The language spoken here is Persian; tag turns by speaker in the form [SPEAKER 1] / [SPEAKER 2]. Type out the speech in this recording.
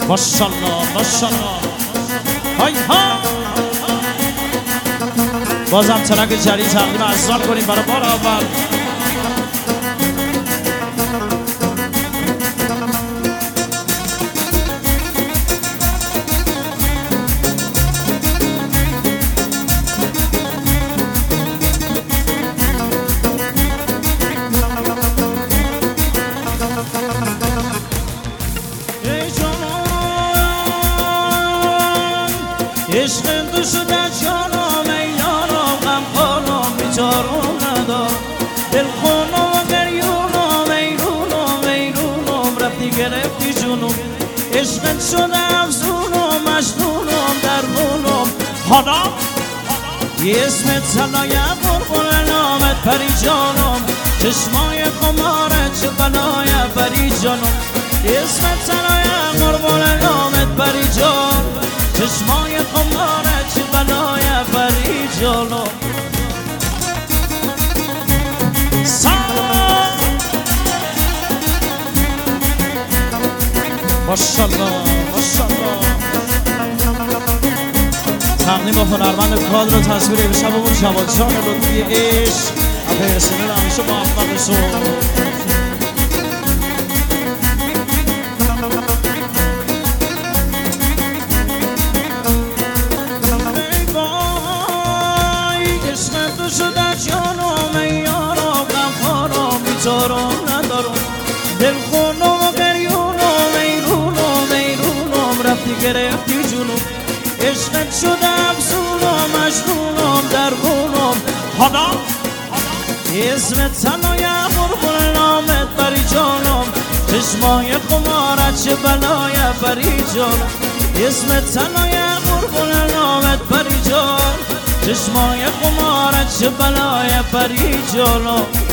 [SPEAKER 1] ماشاءالله ماشاءالله های ها. بازم ترک جدید تقدیم عزیزان کنیم برای بار اول.
[SPEAKER 2] عشق تو شده جانم ای یارم، غم خانم بیچارم ندارم، دل خونم و گریونم ایرونم ایرونم، رفتی گرفتی جونم، عشقت شده افزونم مجنونم درمونم.
[SPEAKER 1] حالا
[SPEAKER 2] یه اسمت سلای قربون نامت پری جانم، چشمای خمارت چه بلای پری جانم، یه اسمت سلای قربون نامت پری جان، چشمای خمارت چه بلای پری جانم.
[SPEAKER 1] ماشاءالله ماشاءالله. تقدیم با هنرمند کادر و تصویر امشبمون جواد جان لطفی عشق اپرسنل همیشه موفق شو.
[SPEAKER 2] بیچارم ندارم، دل خونم و گریونم ایرونم ایرونم، رفتی گرفتی جونم، عشقت شده افزونم مجنونم درمونم.
[SPEAKER 1] حالا
[SPEAKER 2] اسمت سلای قربون نامت پری جانم، چشمای خمارت چه بلای پری جانم، اسمت سلای قربون نامت پری جان، چشمای خمارت چه بلای پری جانم.